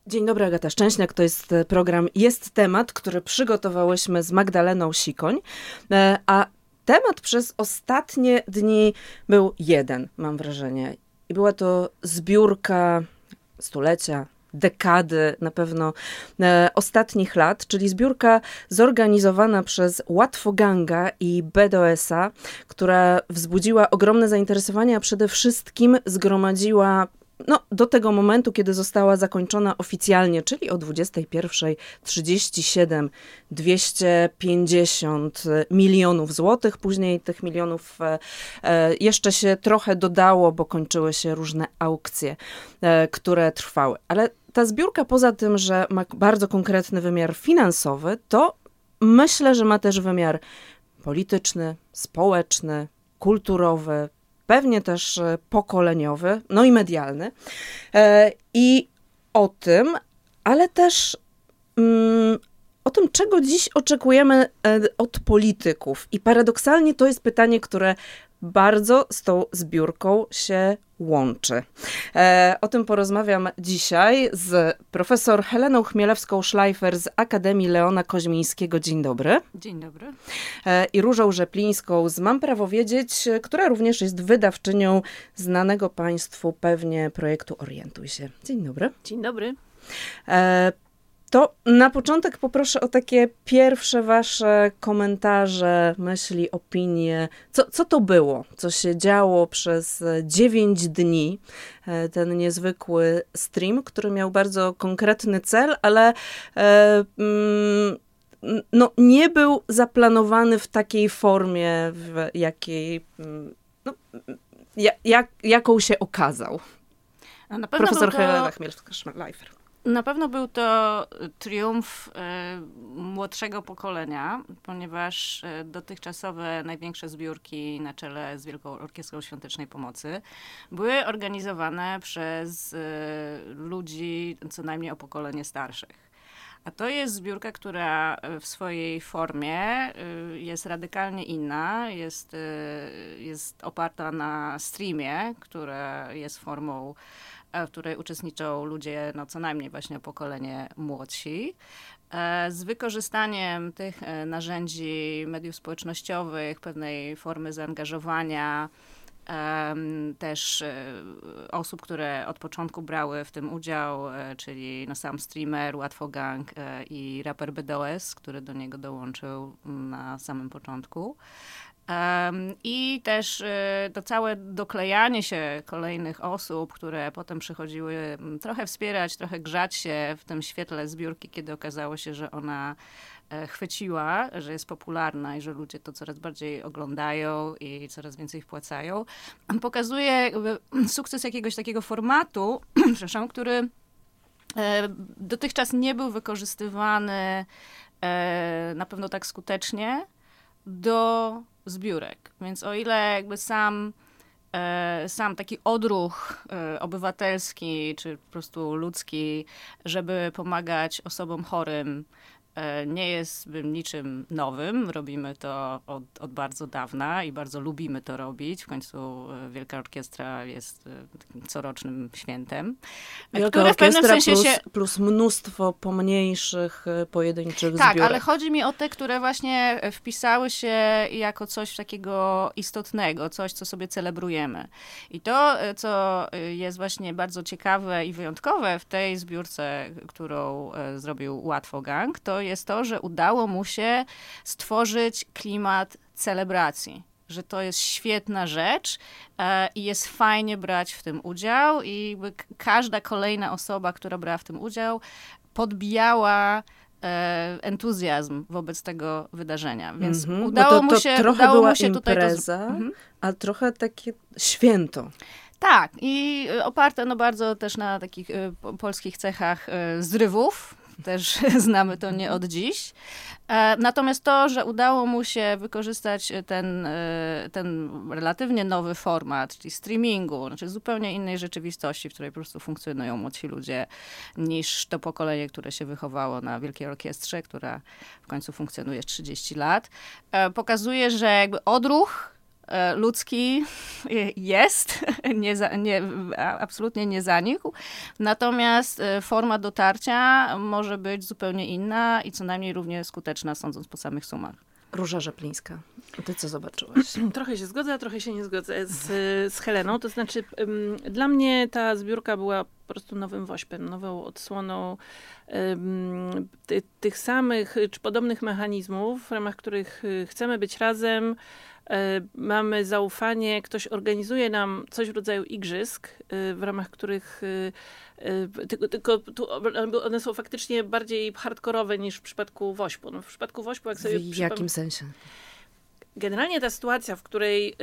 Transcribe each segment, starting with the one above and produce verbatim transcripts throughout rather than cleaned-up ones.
Dzień dobry, Agata Szczęśniak. To jest program Jest Temat, który przygotowałyśmy z Magdaleną Sikoń, a temat przez ostatnie dni był jeden, mam wrażenie. I była to zbiórka stulecia, dekady, na pewno e, ostatnich lat, czyli zbiórka zorganizowana przez Łatwoganga i B D O S-a, która wzbudziła ogromne zainteresowanie, a przede wszystkim zgromadziła no, do tego momentu, kiedy została zakończona oficjalnie, czyli o dwudziestej pierwszej trzydzieści siedem, dwieście pięćdziesiąt milionów złotych. Później tych milionów e, e, jeszcze się trochę dodało, bo kończyły się różne aukcje, e, które trwały. Ale ta zbiórka, poza tym, że ma bardzo konkretny wymiar finansowy, to myślę, że ma też wymiar polityczny, społeczny, kulturowy, pewnie też pokoleniowy, no i medialny. I o tym, ale też mm, o tym, czego dziś oczekujemy od polityków. I paradoksalnie to jest pytanie, które bardzo z tą zbiórką się łączy. E, o tym porozmawiam dzisiaj z profesor Heleną Chmielewską-Szlajfer z Akademii Leona Koźmińskiego. Dzień dobry. Dzień dobry. E, I Różą Rzeplińską z Mam Prawo Wiedzieć, która również jest wydawczynią znanego Państwu pewnie projektu Orientuj się. Dzień dobry. Dzień dobry. E, To na początek poproszę o takie pierwsze wasze komentarze, myśli, opinie. Co, co to było? Co się działo przez dziewięć dni? Ten niezwykły stream, który miał bardzo konkretny cel, ale e, mm, no, nie był zaplanowany w takiej formie, w jakiej, no, jak, jaką się okazał. Na pewno Profesor to... Helena Chmielewska-Szlajfer. Na pewno był to triumf y, młodszego pokolenia, ponieważ y, dotychczasowe największe zbiórki na czele z Wielką Orkiestrą Świątecznej Pomocy były organizowane przez y, ludzi co najmniej o pokolenie starszych. A to jest zbiórka, która w swojej formie y, jest radykalnie inna, jest, y, jest oparta na streamie, które jest formą, w której uczestniczą ludzie, no co najmniej właśnie o pokolenie młodsi, z wykorzystaniem tych narzędzi mediów społecznościowych, pewnej formy zaangażowania, też osób, które od początku brały w tym udział, czyli no sam streamer, Łatwogang i raper B D O S, który do niego dołączył na samym początku. Um, I też y, to całe doklejanie się kolejnych osób, które potem przychodziły trochę wspierać, trochę grzać się w tym świetle zbiórki, kiedy okazało się, że ona e, chwyciła, że jest popularna i że ludzie to coraz bardziej oglądają i coraz więcej wpłacają. Pokazuje jakby sukces jakiegoś takiego formatu, przepraszam, który e, dotychczas nie był wykorzystywany e, na pewno tak skutecznie do zbiórek. Więc o ile jakby sam, e, sam taki odruch e, obywatelski, czy po prostu ludzki, żeby pomagać osobom chorym, e, nie jest niczym nowym. Robimy to od, od bardzo dawna i bardzo lubimy to robić. W końcu Wielka Orkiestra jest takim corocznym świętem. Wielka które w pewnym sensie plus, się... plus mnóstwo pomniejszych, pojedynczych Tak, zbiórek. ale chodzi mi o te, które właśnie wpisały się jako coś takiego istotnego, coś, co sobie celebrujemy. I to, co jest właśnie bardzo ciekawe i wyjątkowe w tej zbiórce, którą zrobił Łatwogang, to jest to, że udało mu się stworzyć klimat celebracji. Że to jest świetna rzecz e, i jest fajnie brać w tym udział i jakby każda kolejna osoba, która brała w tym udział, podbijała e, entuzjazm wobec tego wydarzenia. Więc mm-hmm. udało to, to mu się, trochę udało była mu się tutaj impreza, to... Mhm. a trochę takie święto. Tak, i oparte no bardzo też na takich y, polskich cechach y, zrywów. Też znamy to nie od dziś. Natomiast to, że udało mu się wykorzystać ten, ten relatywnie nowy format, czyli streamingu, znaczy zupełnie innej rzeczywistości, w której po prostu funkcjonują młodsi ludzie, niż to pokolenie, które się wychowało na Wielkiej Orkiestrze, która w końcu funkcjonuje trzydzieści lat, pokazuje, że jakby odruch ludzki jest, nie za, nie, absolutnie nie zanikł, natomiast forma dotarcia może być zupełnie inna i co najmniej równie skuteczna, sądząc po samych sumach. Róża Rzeplińska. Ty co zobaczyłaś? Trochę się zgodzę, a trochę się nie zgodzę z, z Heleną. To znaczy, um, dla mnie ta zbiórka była po prostu nowym wośpem, nową odsłoną um, ty, tych samych czy podobnych mechanizmów, w ramach których chcemy być razem, mamy zaufanie, ktoś organizuje nam coś w rodzaju igrzysk, w ramach których tylko, tylko tu one są faktycznie bardziej hardkorowe niż w przypadku wośpu. No, w przypadku wośpu, jak sobie... W jakim sensie? Generalnie ta sytuacja, w której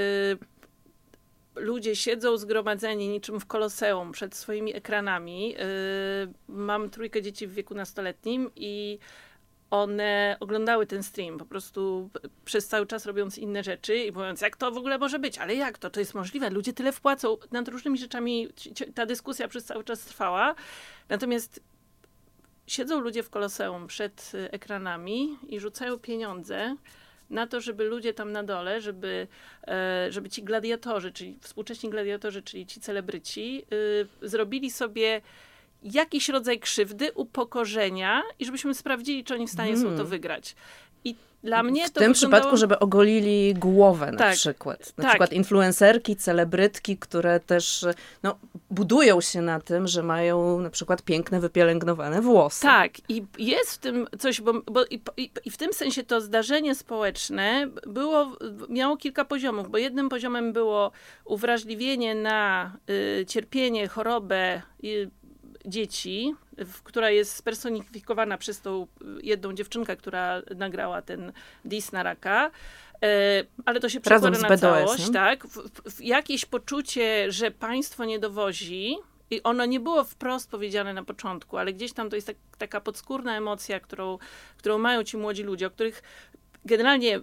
y, ludzie siedzą zgromadzeni niczym w koloseum przed swoimi ekranami. Y, mam trójkę dzieci w wieku nastoletnim i one oglądały ten stream, po prostu przez cały czas robiąc inne rzeczy i mówiąc, jak to w ogóle może być, ale jak to, to jest możliwe, ludzie tyle wpłacą, nad różnymi rzeczami ta dyskusja przez cały czas trwała, natomiast siedzą ludzie w koloseum przed ekranami i rzucają pieniądze na to, żeby ludzie tam na dole, żeby, żeby ci gladiatorzy, czyli współcześni gladiatorzy, czyli ci celebryci, zrobili sobie jakiś rodzaj krzywdy, upokorzenia i żebyśmy sprawdzili, czy oni w stanie hmm. są to wygrać. I dla mnie w to tym wyglądało... przypadku, żeby ogolili głowę na tak, przykład. Na tak. przykład influencerki, celebrytki, które też no, budują się na tym, że mają na przykład piękne, wypielęgnowane włosy. Tak. I jest w tym coś, bo, bo i, i, i w tym sensie to zdarzenie społeczne było, miało kilka poziomów, bo jednym poziomem było uwrażliwienie na y, cierpienie, chorobę y, dzieci, w, która jest spersonifikowana przez tą jedną dziewczynkę, która nagrała ten diss na raka. E, ale to się przekłada na całość. Tak? W, w, jakieś poczucie, że państwo nie dowozi i ono nie było wprost powiedziane na początku, ale gdzieś tam to jest tak, taka podskórna emocja, którą, którą mają ci młodzi ludzie, o których generalnie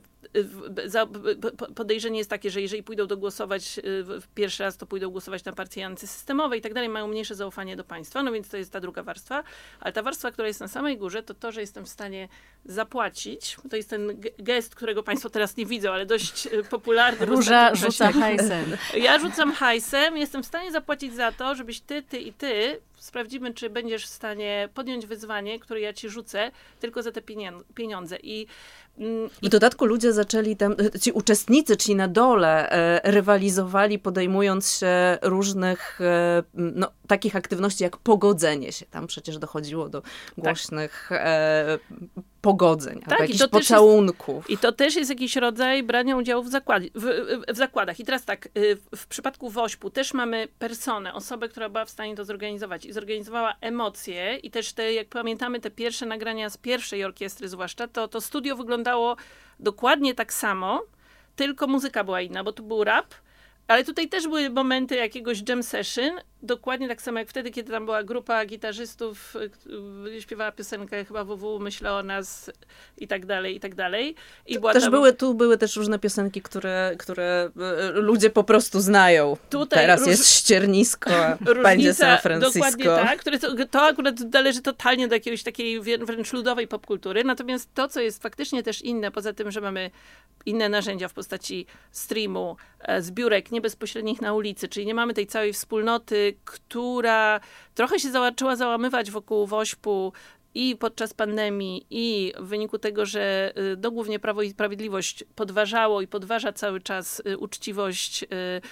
podejrzenie jest takie, że jeżeli pójdą do głosować w pierwszy raz, to pójdą głosować na partie antysystemowe i tak dalej, mają mniejsze zaufanie do państwa, no więc to jest ta druga warstwa. Ale ta warstwa, która jest na samej górze, to to, że jestem w stanie zapłacić. To jest ten gest, którego państwo teraz nie widzą, ale dość popularny. Róża rzuca hajsem. Ja rzucam hajsem, jestem w stanie zapłacić za to, żebyś ty, ty i ty, sprawdzimy, czy będziesz w stanie podjąć wyzwanie, które ja ci rzucę, tylko za te pieniądze. I W dodatku ludzie zaczęli tam, ci uczestnicy, ci na dole, e, rywalizowali, podejmując się różnych e, no, takich aktywności jak pogodzenie się. Tam przecież dochodziło do głośnych tak. e, pogodzeń, tak, albo jakichś pocałunków. Jest, I to też jest jakiś rodzaj brania udziału w, zakład, w, w, w zakładach. I teraz tak, w przypadku wośpu też mamy personę, osobę, która była w stanie to zorganizować i zorganizowała emocje i też te, jak pamiętamy, te pierwsze nagrania z pierwszej orkiestry zwłaszcza, to to studio wyglądało dokładnie tak samo, tylko muzyka była inna, bo tu był rap, ale tutaj też były momenty jakiegoś jam session, dokładnie tak samo jak wtedy, kiedy tam była grupa gitarzystów, śpiewała piosenkę chyba W W, myślę o nas i tak dalej, i tak dalej. I była też tam... były, tu były też różne piosenki, które, które ludzie po prostu znają. Tutaj Teraz róż... jest ściernisko, będzie San Francisco. Dokładnie tak, które to, to akurat należy totalnie do jakiejś takiej wręcz ludowej popkultury. Natomiast to, co jest faktycznie też inne, poza tym, że mamy inne narzędzia w postaci streamu, zbiórek nie bezpośrednich na ulicy, czyli nie mamy tej całej wspólnoty, która trochę się zaczęła załamywać wokół wośpu i podczas pandemii, i w wyniku tego, że no, głównie Prawo i Sprawiedliwość podważało i podważa cały czas uczciwość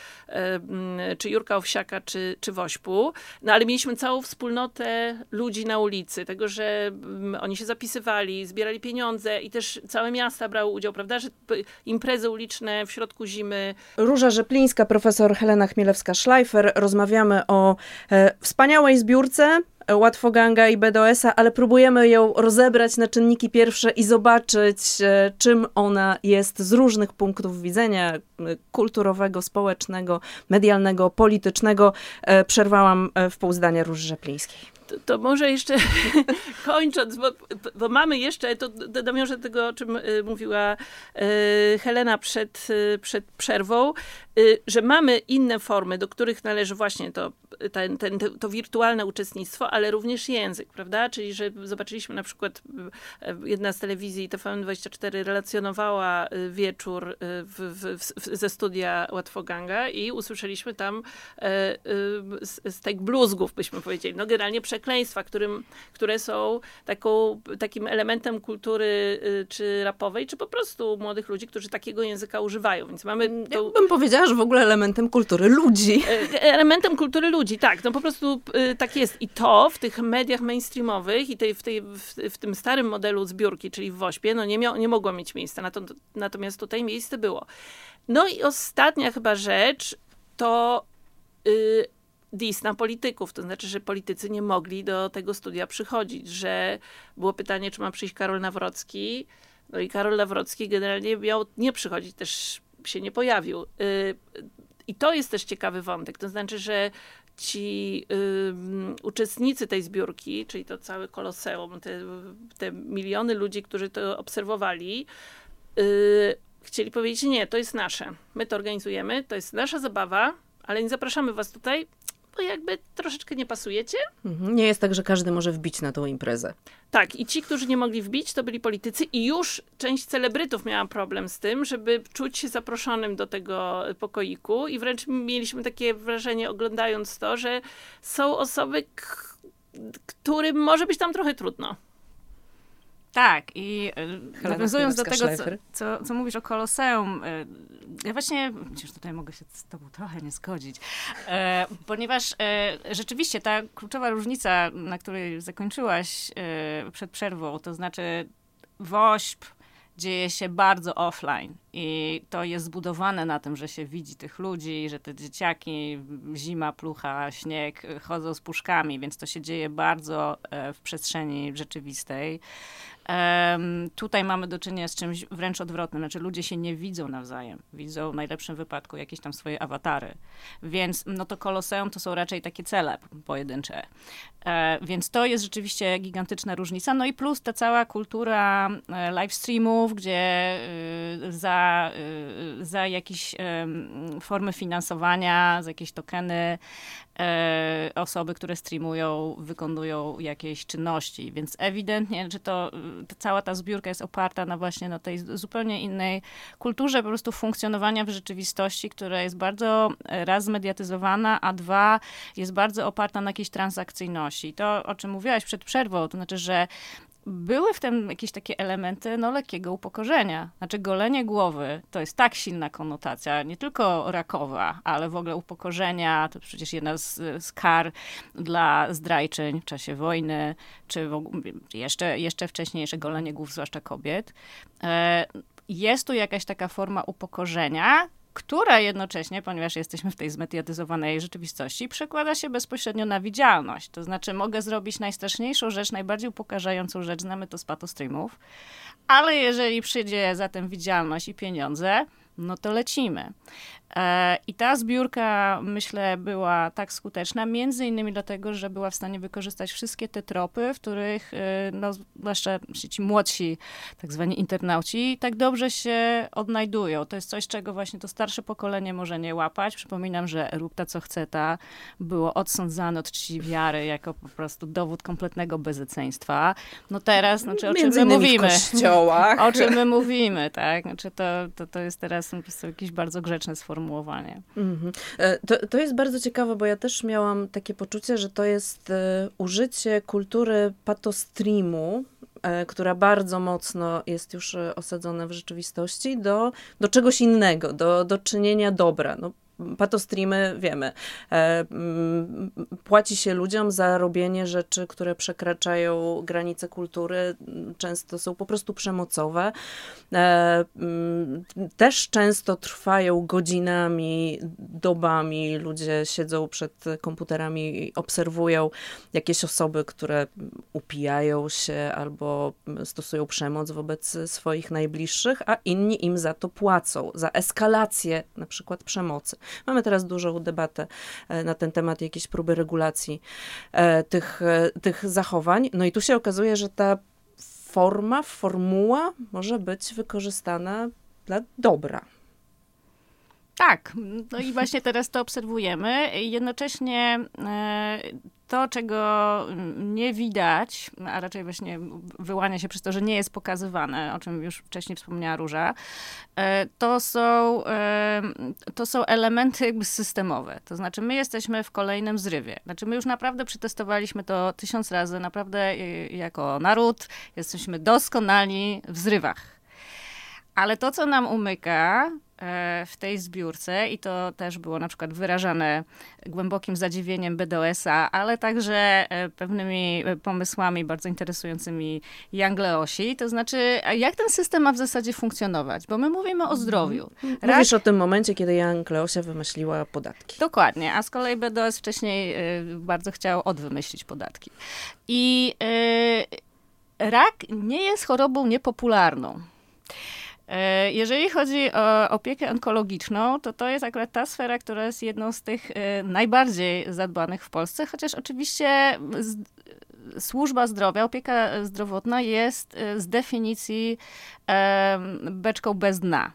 czy Jurka Owsiaka, czy, czy wośpu. No ale mieliśmy całą wspólnotę ludzi na ulicy, tego, że oni się zapisywali, zbierali pieniądze i też całe miasta brały udział, prawda, że imprezy uliczne w środku zimy. Róża Rzeplińska, profesor Helena Chmielewska-Szlajfer. Rozmawiamy o e, wspaniałej zbiórce Łatwoganga i B D O S a, ale próbujemy ją rozebrać na czynniki pierwsze i zobaczyć, czym ona jest z różnych punktów widzenia kulturowego, społecznego, medialnego, politycznego. Przerwałam w pół zdania Róży Rzeplińskiej. To, to może jeszcze kończąc, bo, bo mamy jeszcze, to nawiążę do tego, o czym y, mówiła y, Helena przed, y, przed przerwą, y, że mamy inne formy, do których należy właśnie to, ten, ten, to wirtualne uczestnictwo, ale również język, prawda? Czyli, że zobaczyliśmy na przykład, y, jedna z telewizji T V N dwadzieścia cztery relacjonowała y, wieczór y, w, w, w, ze studia Łatwoganga i usłyszeliśmy tam y, y, z tych bluzgów, byśmy powiedzieli. No generalnie przekleństwa, którym, które są taką, takim elementem kultury y, czy rapowej, czy po prostu młodych ludzi, którzy takiego języka używają. Więc mamy Ja tą, bym powiedziała, że w ogóle elementem kultury ludzi. elementem kultury ludzi, tak. No po prostu y, tak jest. I to w tych mediach mainstreamowych i tej, w, tej, w, w tym starym modelu zbiórki, czyli w Wośpie, no nie, mia- nie mogło mieć miejsca. Nato- natomiast tutaj miejsce było. No i ostatnia chyba rzecz to y, dis na polityków, to znaczy, że politycy nie mogli do tego studia przychodzić, że było pytanie, czy ma przyjść Karol Nawrocki, no i Karol Nawrocki generalnie miał nie przychodzić, też się nie pojawił. I to jest też ciekawy wątek, to znaczy, że ci y, uczestnicy tej zbiórki, czyli to całe koloseum, te, te miliony ludzi, którzy to obserwowali, y, chcieli powiedzieć, nie, to jest nasze, my to organizujemy, to jest nasza zabawa, ale nie zapraszamy was tutaj, bo jakby troszeczkę nie pasujecie. Mhm. Nie jest tak, że każdy może wbić na tą imprezę. Tak, i ci, którzy nie mogli wbić, to byli politycy i już część celebrytów miała problem z tym, żeby czuć się zaproszonym do tego pokoiku i wręcz mieliśmy takie wrażenie, oglądając to, że są osoby, k- którym może być tam trochę trudno. Tak, i y, nawiązując do tego, co, Schleifer. co, co mówisz o Koloseum, y, ja właśnie, chociaż tutaj mogę się z tobą trochę nie zgodzić, e, ponieważ e, rzeczywiście ta kluczowa różnica, na której zakończyłaś e, przed przerwą, to znaczy Wośp dzieje się bardzo offline i to jest zbudowane na tym, że się widzi tych ludzi, że te dzieciaki, zima, plucha, śnieg, chodzą z puszkami, więc to się dzieje bardzo e, w przestrzeni rzeczywistej. Um, tutaj mamy do czynienia z czymś wręcz odwrotnym, znaczy ludzie się nie widzą nawzajem, widzą w najlepszym wypadku jakieś tam swoje awatary, więc no to Koloseum to są raczej takie cele pojedyncze, e, więc to jest rzeczywiście gigantyczna różnica, no i plus ta cała kultura e, live streamów, gdzie y, za, y, za jakieś y, formy finansowania, za jakieś tokeny e, osoby, które streamują, wykonują jakieś czynności, więc ewidentnie, że to ta cała ta zbiórka jest oparta na właśnie na tej zupełnie innej kulturze po prostu funkcjonowania w rzeczywistości, która jest bardzo raz zmediatyzowana, a dwa jest bardzo oparta na jakiejś transakcyjności. I to, o czym mówiłaś przed przerwą, to znaczy, że były w tym jakieś takie elementy no, lekkiego upokorzenia. Znaczy golenie głowy to jest tak silna konotacja, nie tylko rakowa, ale w ogóle upokorzenia, to przecież jedna z, z kar dla zdrajczyń w czasie wojny, czy w ogóle jeszcze, jeszcze wcześniejsze golenie głów, zwłaszcza kobiet. Jest tu jakaś taka forma upokorzenia, która jednocześnie, ponieważ jesteśmy w tej zmediatyzowanej rzeczywistości, przekłada się bezpośrednio na widzialność. To znaczy mogę zrobić najstraszniejszą rzecz, najbardziej upokarzającą rzecz, znamy to z patostreamów, ale jeżeli przyjdzie za tym widzialność i pieniądze, no to lecimy. E, I ta zbiórka, myślę, była tak skuteczna, między innymi dlatego, że była w stanie wykorzystać wszystkie te tropy, w których, e, no, zwłaszcza ci młodsi, tak zwani internauci, tak dobrze się odnajdują. To jest coś, czego właśnie to starsze pokolenie może nie łapać. Przypominam, że rób ta, co chce ta, było odsądzane od czci wiary jako po prostu dowód kompletnego bezeceństwa. No teraz, znaczy, o czym my mówimy? W kościołach. O czym my mówimy, tak? Znaczy, to, to, to jest teraz po prostu jakieś bardzo grzeczne sformułowanie. Mhm. To, to jest bardzo ciekawe, bo ja też miałam takie poczucie, że to jest e, użycie kultury patostreamu, e, która bardzo mocno jest już e, osadzona w rzeczywistości, do, do czegoś innego, do, do czynienia dobra. No, patostreamy, wiemy, e, m, płaci się ludziom za robienie rzeczy, które przekraczają granice kultury, często są po prostu przemocowe. E, m, też często trwają godzinami, dobami, ludzie siedzą przed komputerami i obserwują jakieś osoby, które upijają się albo stosują przemoc wobec swoich najbliższych, a inni im za to płacą, za eskalację na przykład przemocy. Mamy teraz dużą debatę na ten temat, jakieś próby regulacji e, tych, e, tych zachowań. No i tu się okazuje, że ta forma, formuła może być wykorzystana dla dobra. Tak, no i właśnie teraz to obserwujemy. Jednocześnie e, to, czego nie widać, a raczej właśnie wyłania się przez to, że nie jest pokazywane, o czym już wcześniej wspomniała Róża, e, to są, e, to są elementy jakby systemowe. To znaczy my jesteśmy w kolejnym zrywie. Znaczy my już naprawdę przetestowaliśmy to tysiąc razy, naprawdę e, jako naród jesteśmy doskonali w zrywach. Ale to, co nam umyka w tej zbiórce, i to też było na przykład wyrażane głębokim zadziwieniem B D O S-a, ale także pewnymi pomysłami bardzo interesującymi Young Leosi, to znaczy, jak ten system ma w zasadzie funkcjonować? Bo my mówimy o zdrowiu. Rak... Mówisz o tym momencie, kiedy Young Leosia wymyśliła podatki. Dokładnie, a z kolei B D O S wcześniej bardzo chciał odwymyślić podatki. I yy, rak nie jest chorobą niepopularną. Jeżeli chodzi o opiekę onkologiczną, to to jest akurat ta sfera, która jest jedną z tych najbardziej zadbanych w Polsce, chociaż oczywiście służba zdrowia, opieka zdrowotna jest z definicji beczką bez dna.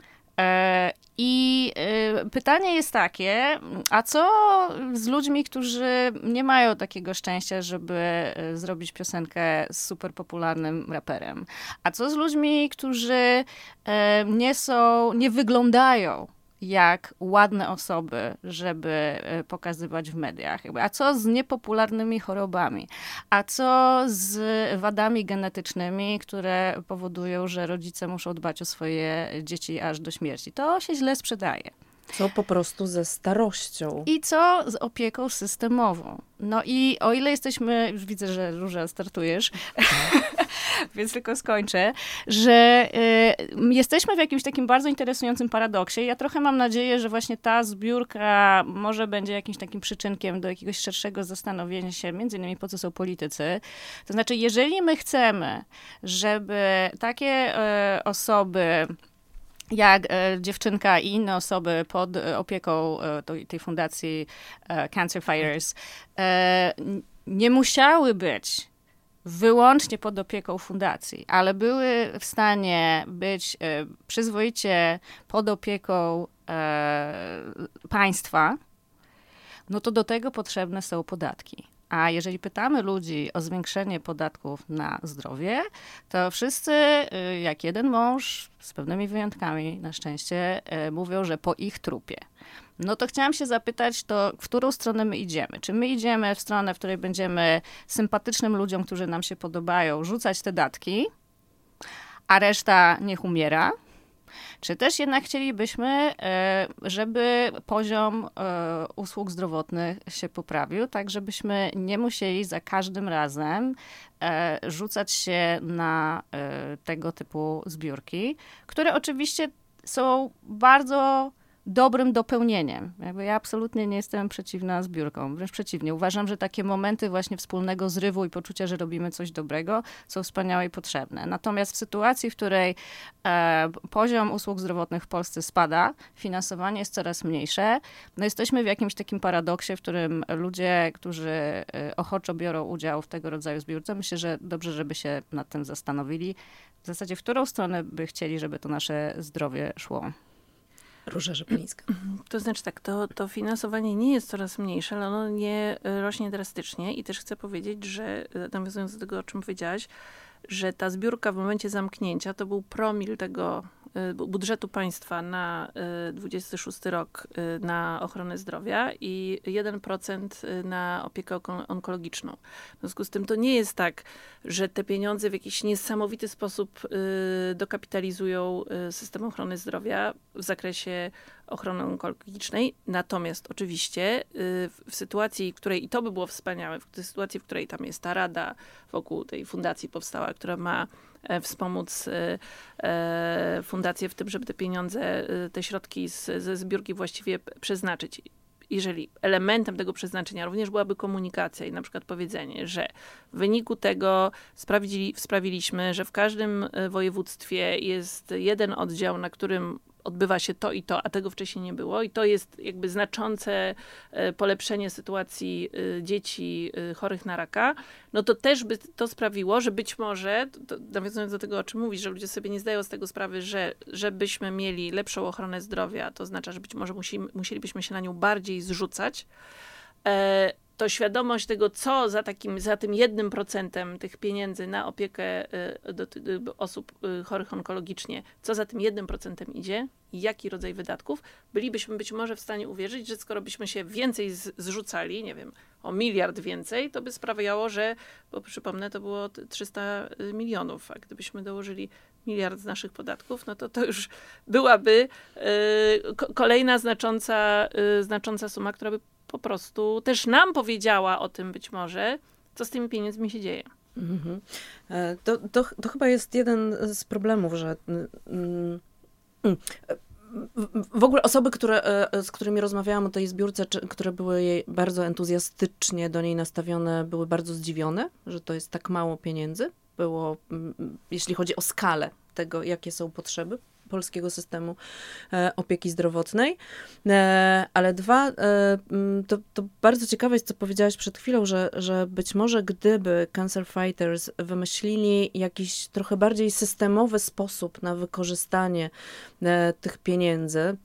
I pytanie jest takie, a co z ludźmi, którzy nie mają takiego szczęścia, żeby zrobić piosenkę z super popularnym raperem? A co z ludźmi, którzy nie są, nie wyglądają jak ładne osoby, żeby pokazywać w mediach? A co z niepopularnymi chorobami? A co z wadami genetycznymi, które powodują, że rodzice muszą dbać o swoje dzieci aż do śmierci? To się źle sprzedaje. Co po prostu ze starością. I co z opieką systemową. No i o ile jesteśmy, już widzę, że Róża startujesz, więc tylko skończę, że y, jesteśmy w jakimś takim bardzo interesującym paradoksie. Ja trochę mam nadzieję, że właśnie ta zbiórka może będzie jakimś takim przyczynkiem do jakiegoś szerszego zastanowienia się, między innymi po co są politycy. To znaczy, jeżeli my chcemy, żeby takie y, osoby jak e, dziewczynka i inne osoby pod opieką e, tej, tej fundacji e, Cancer Fighters e, nie musiały być wyłącznie pod opieką fundacji, ale były w stanie być e, przyzwoicie pod opieką e, państwa, no to do tego potrzebne są podatki. A jeżeli pytamy ludzi o zwiększenie podatków na zdrowie, to wszyscy, jak jeden mąż, z pewnymi wyjątkami na szczęście, mówią, że po ich trupie. No to chciałam się zapytać, to w którą stronę my idziemy? Czy my idziemy w stronę, w której będziemy sympatycznym ludziom, którzy nam się podobają, rzucać te datki, a reszta niech umiera? Czy też jednak chcielibyśmy, żeby poziom usług zdrowotnych się poprawił, tak żebyśmy nie musieli za każdym razem rzucać się na tego typu zbiórki, które oczywiście są bardzo dobrym dopełnieniem. Jakby ja absolutnie nie jestem przeciwna zbiórkom, wręcz przeciwnie. Uważam, że takie momenty właśnie wspólnego zrywu i poczucia, że robimy coś dobrego, są wspaniałe i potrzebne. Natomiast w sytuacji, w której e, poziom usług zdrowotnych w Polsce spada, finansowanie jest coraz mniejsze, no jesteśmy w jakimś takim paradoksie, w którym ludzie, którzy e, ochoczo biorą udział w tego rodzaju zbiórce, myślę, że dobrze, żeby się nad tym zastanowili. W zasadzie, w którą stronę by chcieli, żeby to nasze zdrowie szło. Róża Rzeplińska. To znaczy tak, to, to finansowanie nie jest coraz mniejsze, ale ono nie rośnie drastycznie i też chcę powiedzieć, że nawiązując do tego, o czym powiedziałaś, że ta zbiórka w momencie zamknięcia to był promil tego budżetu państwa na dwudziesty szósty rok na ochronę zdrowia i jeden procent na opiekę onkologiczną. W związku z tym to nie jest tak, że te pieniądze w jakiś niesamowity sposób dokapitalizują system ochrony zdrowia w zakresie ochrony onkologicznej. Natomiast oczywiście w sytuacji, w której, i to by było wspaniałe, w sytuacji, w której tam jest ta rada wokół tej fundacji powstała, która ma wspomóc fundację w tym, żeby te pieniądze, te środki z, ze zbiórki właściwie przeznaczyć. Jeżeli elementem tego przeznaczenia również byłaby komunikacja i na przykład powiedzenie, że w wyniku tego sprawdzili, sprawiliśmy, że w każdym województwie jest jeden oddział, na którym odbywa się to i to, a tego wcześniej nie było i to jest jakby znaczące polepszenie sytuacji dzieci chorych na raka, no to też by to sprawiło, że być może, to, nawiązując do tego, o czym mówisz, że ludzie sobie nie zdają z tego sprawy, że żebyśmy mieli lepszą ochronę zdrowia, to oznacza, że być może musimy, musielibyśmy się na nią bardziej zrzucać, to świadomość tego, co za takim, za tym jednym procentem tych pieniędzy na opiekę do, do osób chorych onkologicznie, co za tym jednym procentem idzie i jaki rodzaj wydatków, bylibyśmy być może w stanie uwierzyć, że skoro byśmy się więcej z, zrzucali, nie wiem, o miliard więcej, to by sprawiało, że, bo przypomnę, to było trzysta milionów, a gdybyśmy dołożyli miliard z naszych podatków, no to to już byłaby y, kolejna znacząca, y, znacząca suma, która by po prostu też nam powiedziała o tym być może, co z tymi pieniędzmi się dzieje. Mhm. To, to, to chyba jest jeden z problemów, że mm, w ogóle osoby, które, z którymi rozmawiałam o tej zbiórce, czy, które były jej bardzo entuzjastycznie do niej nastawione, były bardzo zdziwione, że to jest tak mało pieniędzy. Było, jeśli chodzi o skalę tego, jakie są potrzeby polskiego systemu e, opieki zdrowotnej. E, ale dwa, e, to, to bardzo ciekawe jest, co powiedziałaś przed chwilą, że, że być może gdyby Cancer Fighters wymyślili jakiś trochę bardziej systemowy sposób na wykorzystanie e, tych pieniędzy,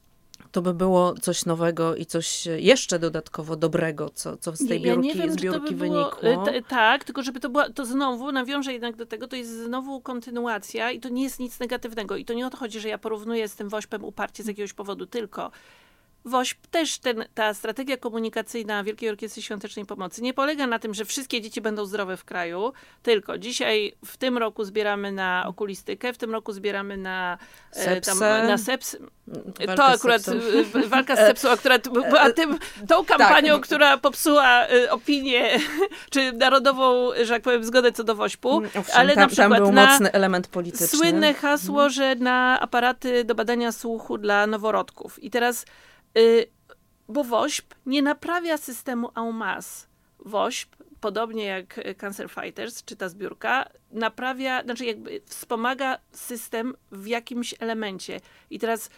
to by było coś nowego i coś jeszcze dodatkowo dobrego, co, co z tej ja biurki, nie wiem, zbiórki czy to by było, wynikło. T- tak, tylko żeby to była, to znowu nawiążę jednak do tego, to jest znowu kontynuacja i to nie jest nic negatywnego. I to nie o to chodzi, że ja porównuję z tym wośpem uparcie z jakiegoś powodu, tylko wośp też ten, ta strategia komunikacyjna Wielkiej Orkiestry Świątecznej Pomocy nie polega na tym, że wszystkie dzieci będą zdrowe w kraju, tylko dzisiaj w tym roku zbieramy na okulistykę, w tym roku zbieramy na sepsę, tam, na seps. Walka to akurat z walka z sepsą akurat była tym, tą kampanią, tak. która popsuła opinię, czy narodową, że jak powiem, zgodę co do wośpu, Owszem, ale tam, na przykład tam był na mocny element polityczny. Słynne hasło, hmm. że na aparaty do badania słuchu dla noworodków. I teraz y, bo wośp nie naprawia systemu en masse. wośp, podobnie jak Cancer Fighters, czy ta zbiórka, naprawia, znaczy jakby wspomaga system w jakimś elemencie. I teraz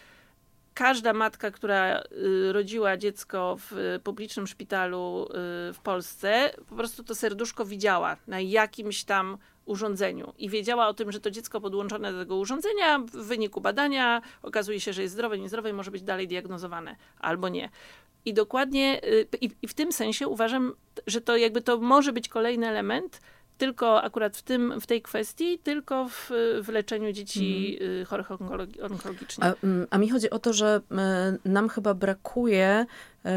każda matka, która y, rodziła dziecko w publicznym szpitalu y, w Polsce, po prostu to serduszko widziała na jakimś tam urządzeniu i wiedziała o tym, że to dziecko podłączone do tego urządzenia w wyniku badania okazuje się, że jest zdrowe, niezdrowe i może być dalej diagnozowane albo nie. I dokładnie, y, i, i w tym sensie uważam, że to jakby to może być kolejny element, tylko akurat w, tym, w tej kwestii, tylko w, w leczeniu dzieci mm. chorych onkologi- onkologicznie. A, a mi chodzi o to, że y, nam chyba brakuje y,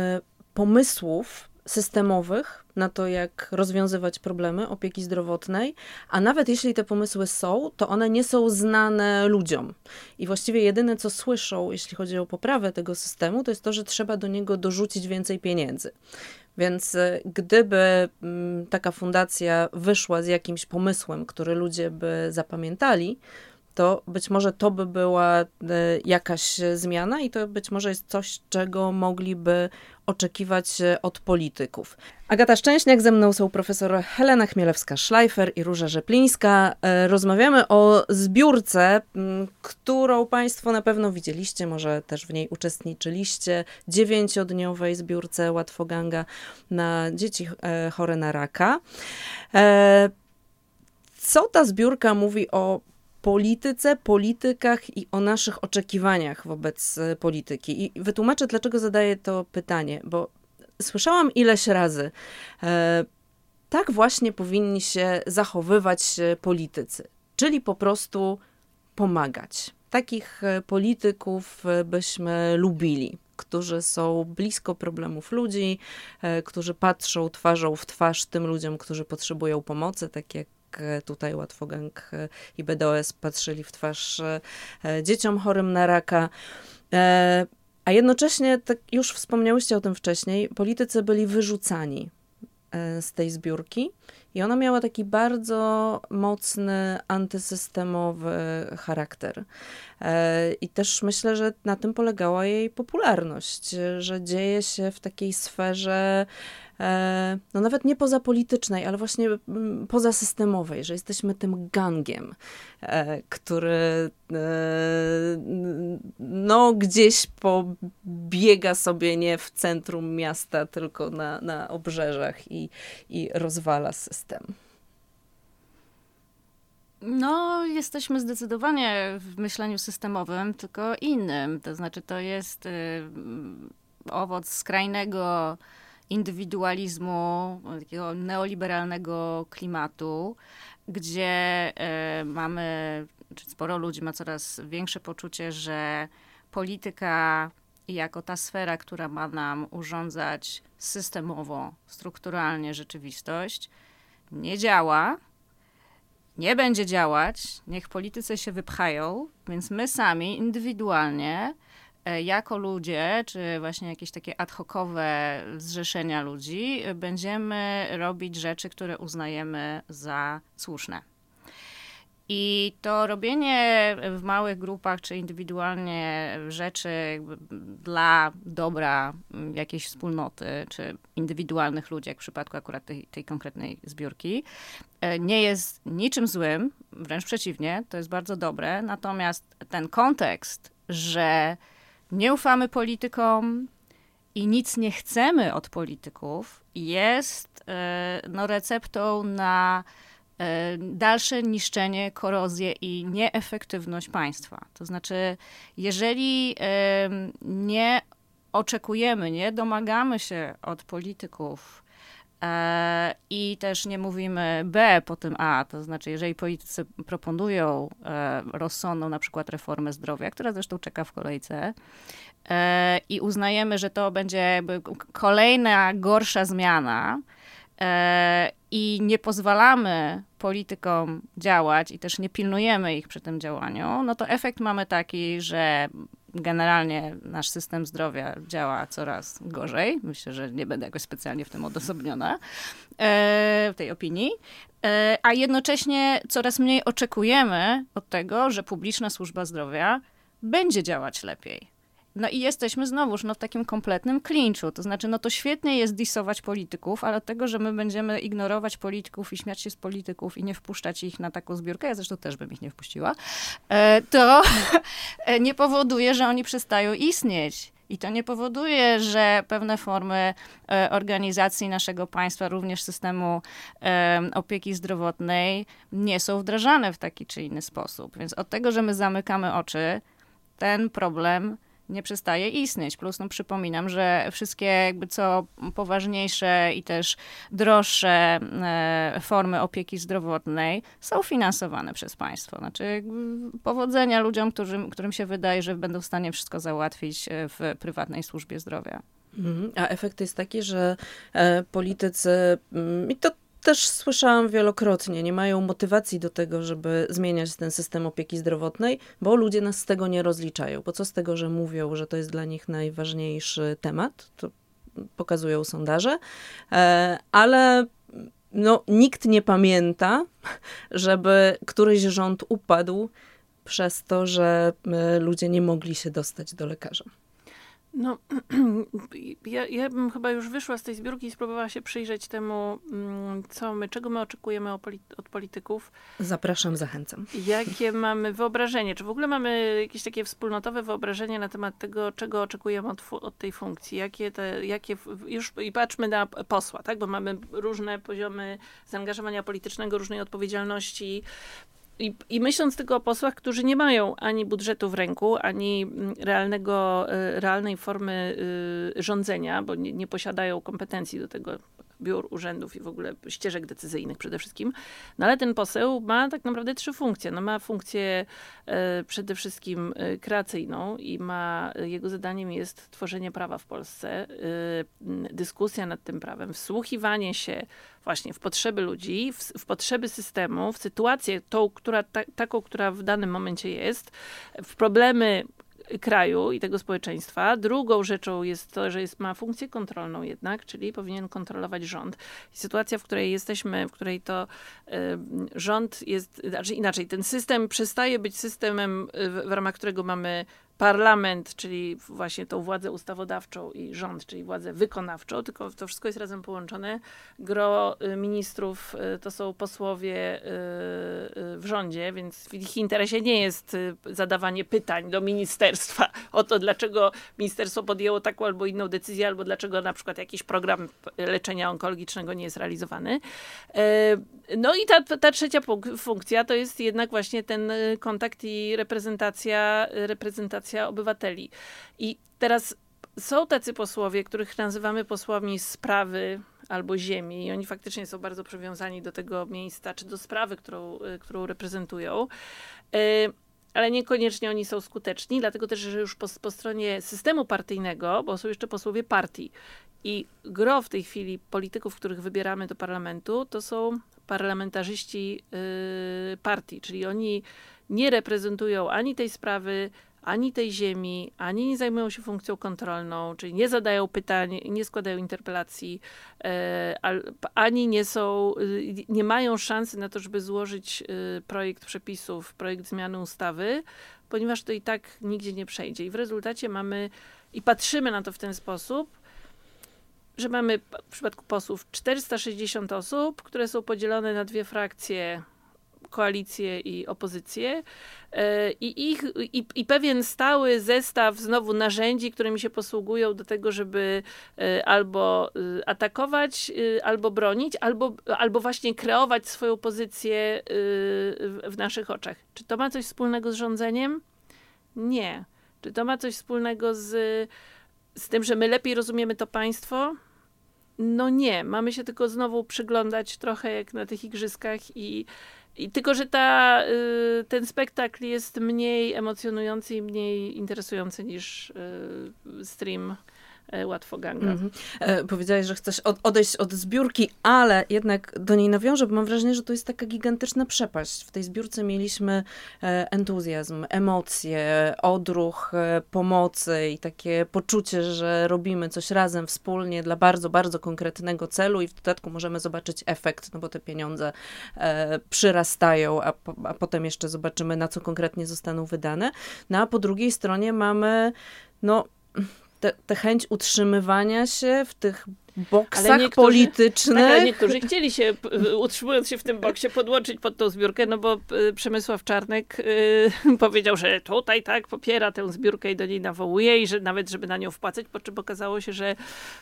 pomysłów systemowych na to, jak rozwiązywać problemy opieki zdrowotnej, a nawet jeśli te pomysły są, to one nie są znane ludziom. I właściwie jedyne, co słyszą, jeśli chodzi o poprawę tego systemu, to jest to, że trzeba do niego dorzucić więcej pieniędzy. Więc gdyby taka fundacja wyszła z jakimś pomysłem, który ludzie by zapamiętali, to być może to by była jakaś zmiana i to być może jest coś, czego mogliby oczekiwać od polityków. Agata Szczęśniak, ze mną są profesor Helena Chmielewska-Szlajfer i Róża Rzeplińska. Rozmawiamy o zbiórce, którą Państwo na pewno widzieliście, może też w niej uczestniczyliście, dziewięciodniowej zbiórce Łatwoganga na dzieci chore na raka. Co ta zbiórka mówi o polityce, politykach i o naszych oczekiwaniach wobec polityki? I wytłumaczę, dlaczego zadaję to pytanie, bo słyszałam ileś razy, e, tak właśnie powinni się zachowywać politycy, czyli po prostu pomagać. Takich polityków byśmy lubili, którzy są blisko problemów ludzi, e, którzy patrzą twarzą w twarz tym ludziom, którzy potrzebują pomocy, tak jak tutaj Łatwogang i B D O S patrzyli w twarz dzieciom chorym na raka. A jednocześnie, tak już wspomniałyście o tym wcześniej, politycy byli wyrzucani z tej zbiórki i ona miała taki bardzo mocny, antysystemowy charakter. I też myślę, że na tym polegała jej popularność, że dzieje się w takiej sferze no nawet nie pozapolitycznej, ale właśnie pozasystemowej, że jesteśmy tym gangiem, który no gdzieś pobiega sobie nie w centrum miasta, tylko na, na obrzeżach i, i rozwala system. No, jesteśmy zdecydowanie w myśleniu systemowym, tylko innym. To znaczy, to jest y, owoc skrajnego indywidualizmu, takiego neoliberalnego klimatu, gdzie y, mamy, czy sporo ludzi ma coraz większe poczucie, że polityka jako ta sfera, która ma nam urządzać systemowo, strukturalnie rzeczywistość, nie działa. Nie będzie działać, niech politycy się wypchają, więc my sami indywidualnie, jako ludzie, czy właśnie jakieś takie ad hocowe zrzeszenia ludzi, będziemy robić rzeczy, które uznajemy za słuszne. I to robienie w małych grupach, czy indywidualnie rzeczy dla dobra jakiejś wspólnoty, czy indywidualnych ludzi, jak w przypadku akurat tej, tej konkretnej zbiórki, nie jest niczym złym, wręcz przeciwnie, to jest bardzo dobre. Natomiast ten kontekst, że nie ufamy politykom i nic nie chcemy od polityków, jest no, receptą na dalsze niszczenie, korozję i nieefektywność państwa. To znaczy, jeżeli nie oczekujemy, nie domagamy się od polityków i też nie mówimy B po tym A, to znaczy, jeżeli politycy proponują rozsądną na przykład reformę zdrowia, która zresztą czeka w kolejce, i uznajemy, że to będzie jakby kolejna gorsza zmiana, i nie pozwalamy politykom działać i też nie pilnujemy ich przy tym działaniu, no to efekt mamy taki, że generalnie nasz system zdrowia działa coraz gorzej. Myślę, że nie będę jakoś specjalnie w tym odosobniona, w tej opinii. A jednocześnie coraz mniej oczekujemy od tego, że publiczna służba zdrowia będzie działać lepiej. No i jesteśmy znowuż no, w takim kompletnym klinczu. To znaczy, no to świetnie jest disować polityków, ale od tego, że my będziemy ignorować polityków i śmiać się z polityków i nie wpuszczać ich na taką zbiórkę, ja zresztą też bym ich nie wpuściła, to nie powoduje, że oni przestają istnieć. I to nie powoduje, że pewne formy organizacji naszego państwa, również systemu opieki zdrowotnej, nie są wdrażane w taki czy inny sposób. Więc od tego, że my zamykamy oczy, ten problem nie przestaje istnieć. Plus no, przypominam, że wszystkie jakby co poważniejsze i też droższe e, formy opieki zdrowotnej są finansowane przez państwo. Znaczy powodzenia ludziom, którym, którym się wydaje, że będą w stanie wszystko załatwić w prywatnej służbie zdrowia. Mhm. A efekt jest taki, że e, politycy, i to też słyszałam wielokrotnie, nie mają motywacji do tego, żeby zmieniać ten system opieki zdrowotnej, bo ludzie nas z tego nie rozliczają. Bo co z tego, że mówią, że to jest dla nich najważniejszy temat, to pokazują sondaże, ale no, nikt nie pamięta, żeby któryś rząd upadł przez to, że ludzie nie mogli się dostać do lekarza. No, ja, ja bym chyba już wyszła z tej zbiórki i spróbowała się przyjrzeć temu, co my, czego my oczekujemy od polityków. Zapraszam, zachęcam. Jakie mamy wyobrażenie, czy w ogóle mamy jakieś takie wspólnotowe wyobrażenie na temat tego, czego oczekujemy od, od tej funkcji. Jakie te, jakie, już i patrzmy na posła, tak, bo mamy różne poziomy zaangażowania politycznego, różnej odpowiedzialności. I, I myśląc tylko o posłach, którzy nie mają ani budżetu w ręku, ani realnego, realnej formy rządzenia, bo nie, nie posiadają kompetencji do tego, biur, urzędów i w ogóle ścieżek decyzyjnych przede wszystkim. No ale ten poseł ma tak naprawdę trzy funkcje. No ma funkcję e, przede wszystkim e, kreacyjną i ma, jego zadaniem jest tworzenie prawa w Polsce, e, dyskusja nad tym prawem, wsłuchiwanie się właśnie w potrzeby ludzi, w, w potrzeby systemu, w sytuację tą, która, ta, taką, która w danym momencie jest, w problemy kraju i tego społeczeństwa. Drugą rzeczą jest to, że jest, ma funkcję kontrolną jednak, czyli powinien kontrolować rząd. I sytuacja, w której jesteśmy, w której to y, rząd jest, znaczy inaczej, ten system przestaje być systemem, w, w ramach którego mamy parlament, czyli właśnie tą władzę ustawodawczą i rząd, czyli władzę wykonawczą, tylko to wszystko jest razem połączone. Gro ministrów to są posłowie w rządzie, więc w ich interesie nie jest zadawanie pytań do ministerstwa o to, dlaczego ministerstwo podjęło taką albo inną decyzję, albo dlaczego na przykład jakiś program leczenia onkologicznego nie jest realizowany. No i ta, ta trzecia funkcja to jest jednak właśnie ten kontakt i reprezentacja, reprezentacja obywateli. I teraz są tacy posłowie, których nazywamy posłami sprawy albo ziemi i oni faktycznie są bardzo przywiązani do tego miejsca, czy do sprawy, którą, którą reprezentują. Ale niekoniecznie oni są skuteczni, dlatego też, że już po, po stronie systemu partyjnego, bo są jeszcze posłowie partii. I gro w tej chwili polityków, których wybieramy do parlamentu, to są parlamentarzyści yy, partii, czyli oni nie reprezentują ani tej sprawy, ani tej ziemi, ani nie zajmują się funkcją kontrolną, czyli nie zadają pytań, nie składają interpelacji, ani nie są, nie mają szansy na to, żeby złożyć projekt przepisów, projekt zmiany ustawy, ponieważ to i tak nigdzie nie przejdzie. I w rezultacie mamy, i patrzymy na to w ten sposób, że mamy w przypadku posłów czterysta sześćdziesiąt osób, które są podzielone na dwie frakcje, koalicję i opozycję i, ich, i, i pewien stały zestaw znowu narzędzi, którymi się posługują do tego, żeby albo atakować, albo bronić, albo, albo właśnie kreować swoją pozycję w naszych oczach. Czy to ma coś wspólnego z rządzeniem? Nie. Czy to ma coś wspólnego z, z tym, że my lepiej rozumiemy to państwo? No nie. Mamy się tylko znowu przyglądać trochę jak na tych igrzyskach i I tylko, że ta, y, ten spektakl jest mniej emocjonujący i mniej interesujący niż y, stream y, Łatwoganga. Mm-hmm. E, powiedziałaś, że chcesz od, odejść od zbiórki, ale jednak do niej nawiążę, bo mam wrażenie, że to jest taka gigantyczna przepaść. W tej zbiórce mieliśmy e, entuzjazm, emocje, odruch e, pomocy i takie poczucie, że robimy coś razem, wspólnie dla bardzo, bardzo konkretnego celu i w dodatku możemy zobaczyć efekt, no bo te pieniądze e, przyrastają, a, po, a potem jeszcze zobaczymy, na co konkretnie zostaną wydane. No a po drugiej stronie mamy, no... Te, te chęć utrzymywania się w tych boksach politycznych. Tak, ale niektórzy chcieli się, utrzymując się w tym boksie, podłączyć pod tą zbiórkę, no bo Przemysław Czarnek y, powiedział, że tutaj tak popiera tę zbiórkę i do niej nawołuje i że nawet, żeby na nią wpłacać, po czym okazało się, że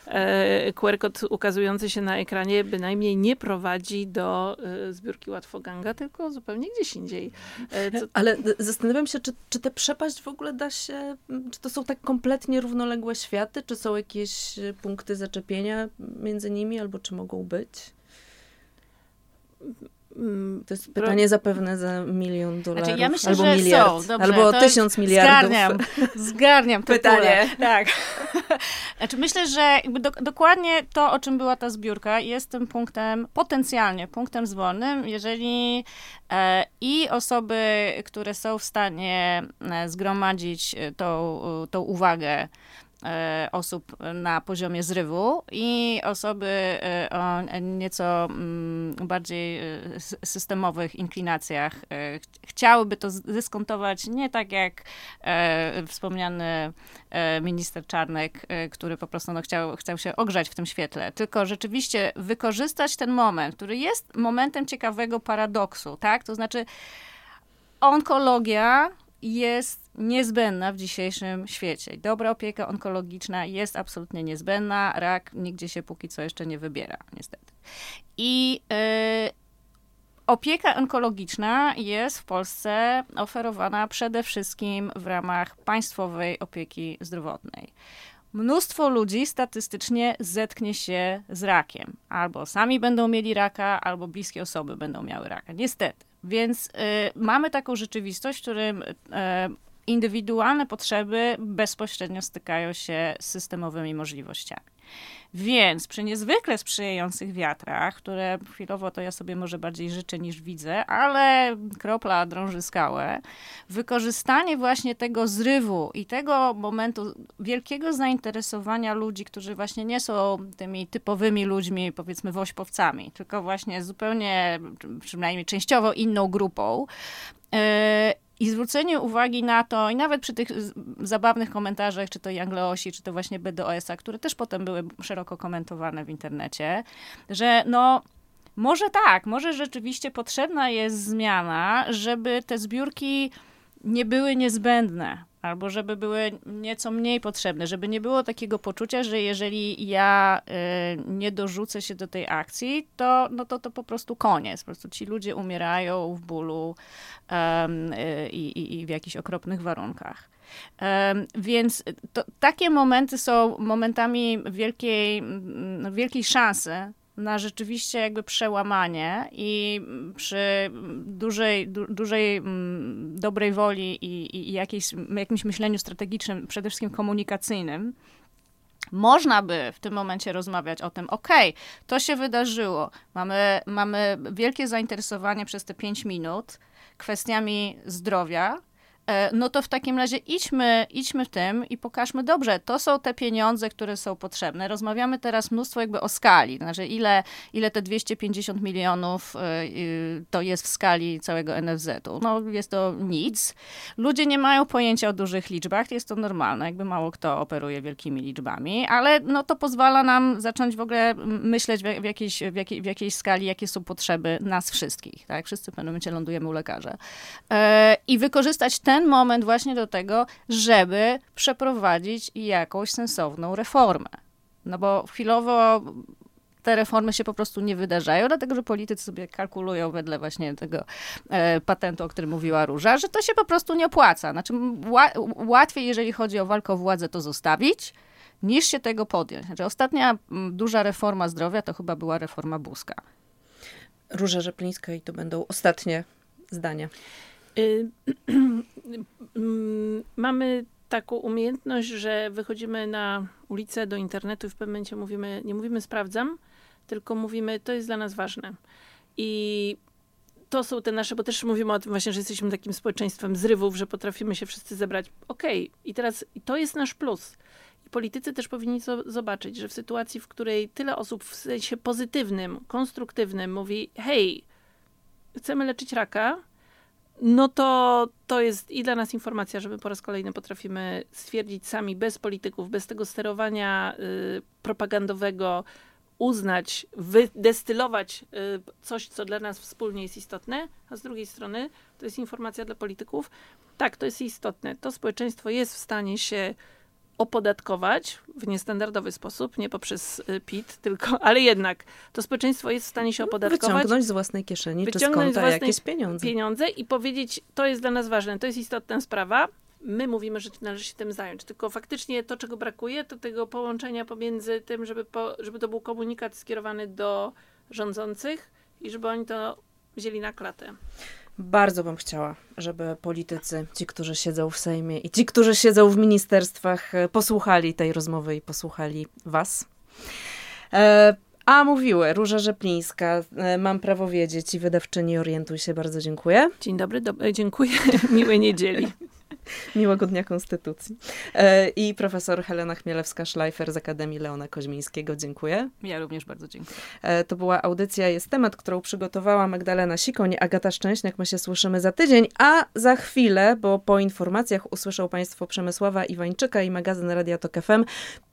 e, Q R kod ukazujący się na ekranie bynajmniej nie prowadzi do y, zbiórki Łatwoganga, tylko zupełnie gdzieś indziej. E, co... Ale zastanawiam się, czy, czy tę przepaść w ogóle da się, czy to są tak kompletnie równoległe światy, czy są jakieś punkty zaczepienia między nimi, albo czy mogą być? To jest pytanie zapewne za milion dolarów, znaczy, ja myślę, albo że miliard, są. Dobrze, albo tysiąc miliardów. Zgarniam, zgarniam to pytanie. Pole. Tak. Znaczy, myślę, że jakby do, dokładnie to, o czym była ta zbiórka, jest tym punktem, potencjalnie punktem zwolnym, jeżeli e, i osoby, które są w stanie e, zgromadzić tą, tą uwagę osób na poziomie zrywu i osoby o nieco bardziej systemowych inklinacjach chciałyby to zdyskontować nie tak jak wspomniany minister Czarnek, który po prostu no, chciał, chciał się ogrzać w tym świetle, tylko rzeczywiście wykorzystać ten moment, który jest momentem ciekawego paradoksu, tak? To znaczy onkologia jest niezbędna w dzisiejszym świecie. Dobra opieka onkologiczna jest absolutnie niezbędna. Rak nigdzie się póki co jeszcze nie wybiera, niestety. I yy, opieka onkologiczna jest w Polsce oferowana przede wszystkim w ramach państwowej opieki zdrowotnej. Mnóstwo ludzi statystycznie zetknie się z rakiem. Albo sami będą mieli raka, albo bliskie osoby będą miały raka. Niestety. Więc y, mamy taką rzeczywistość, w którym y, indywidualne potrzeby bezpośrednio stykają się z systemowymi możliwościami. Więc przy niezwykle sprzyjających wiatrach, które chwilowo to ja sobie może bardziej życzę niż widzę, ale kropla drąży skałę, wykorzystanie właśnie tego zrywu i tego momentu wielkiego zainteresowania ludzi, którzy właśnie nie są tymi typowymi ludźmi, powiedzmy wośpowcami, tylko właśnie zupełnie, przynajmniej częściowo inną grupą, yy, I zwrócenie uwagi na to, i nawet przy tych zabawnych komentarzach, czy to Jangleosi, czy to właśnie B D O S a, które też potem były szeroko komentowane w internecie, że no może tak, może rzeczywiście potrzebna jest zmiana, żeby te zbiórki nie były niezbędne, albo żeby były nieco mniej potrzebne, żeby nie było takiego poczucia, że jeżeli ja y, nie dorzucę się do tej akcji, to, no to, to po prostu koniec. Po prostu ci ludzie umierają w bólu um, y, i, i w jakichś okropnych warunkach. Um, więc to, takie momenty są momentami wielkiej, wielkiej szansy na rzeczywiście jakby przełamanie i przy dużej, du, dużej m, dobrej woli i, i jakiejś, jakimś myśleniu strategicznym, przede wszystkim komunikacyjnym, można by w tym momencie rozmawiać o tym, okej, okay, to się wydarzyło, mamy, mamy wielkie zainteresowanie przez te pięć minut kwestiami zdrowia, no to w takim razie idźmy, idźmy w tym i pokażmy, dobrze, to są te pieniądze, które są potrzebne. Rozmawiamy teraz mnóstwo jakby o skali, znaczy ile, ile te dwieście pięćdziesiąt milionów to jest w skali całego N F Z u. No jest to nic. Ludzie nie mają pojęcia o dużych liczbach, jest to normalne, jakby mało kto operuje wielkimi liczbami, ale no to pozwala nam zacząć w ogóle myśleć w, w, jakiejś, w, jakiej, w jakiejś skali, jakie są potrzeby nas wszystkich, tak? Wszyscy w pewnym momencie lądujemy u lekarza. I wykorzystać ten moment właśnie do tego, żeby przeprowadzić jakąś sensowną reformę. No bo chwilowo te reformy się po prostu nie wydarzają, dlatego że politycy sobie kalkulują wedle właśnie tego e, patentu, o którym mówiła Róża, że to się po prostu nie opłaca. Znaczy ła, łatwiej, jeżeli chodzi o walkę o władzę, to zostawić, niż się tego podjąć. Znaczy ostatnia m, duża reforma zdrowia to chyba była reforma Buzka. Róża Rzeplińska i to będą ostatnie zdania. Mamy taką umiejętność, że wychodzimy na ulicę, do internetu i w pewnym momencie mówimy, nie mówimy sprawdzam, tylko mówimy, to jest dla nas ważne. I to są te nasze, bo też mówimy o tym właśnie, że jesteśmy takim społeczeństwem zrywów, że potrafimy się wszyscy zebrać. Okej, okay. I teraz i to jest nasz plus. I politycy też powinni so, zobaczyć, że w sytuacji, w której tyle osób w sensie pozytywnym, konstruktywnym mówi, hej, chcemy leczyć raka, no to to jest i dla nas informacja, że my po raz kolejny potrafimy stwierdzić sami, bez polityków, bez tego sterowania y, propagandowego, uznać, wydestylować y, coś, co dla nas wspólnie jest istotne, a z drugiej strony to jest informacja dla polityków. Tak, to jest istotne. To społeczeństwo jest w stanie się opodatkować w niestandardowy sposób, nie poprzez P I T, tylko, ale jednak to społeczeństwo jest w stanie się opodatkować. Wyciągnąć z własnej kieszeni, czy z konta jakieś pieniądze. pieniądze i powiedzieć, to jest dla nas ważne, to jest istotna sprawa. My mówimy, że należy się tym zająć, tylko faktycznie to, czego brakuje, to tego połączenia pomiędzy tym, żeby, po, żeby to był komunikat skierowany do rządzących i żeby oni to wzięli na klatę. Bardzo bym chciała, żeby politycy, ci, którzy siedzą w Sejmie i ci, którzy siedzą w ministerstwach, posłuchali tej rozmowy i posłuchali was. E, a mówiły Róża Rzeplińska, e, Mam prawo wiedzieć i wydawczyni Orientuj się. Bardzo dziękuję. Dzień dobry, do, dziękuję. Miłej niedzieli. Miłego Dnia Konstytucji. E, I profesor Helena Chmielewska-Szlajfer z Akademii Leona Koźmińskiego. Dziękuję. Ja również bardzo dziękuję. E, to była audycja Jest Temat, którą przygotowała Magdalena Sikoń, Agata Szczęśniak. My się słyszymy za tydzień, a za chwilę, bo po informacjach usłyszą państwo Przemysława Iwańczyka i magazyn Radia Tok F M,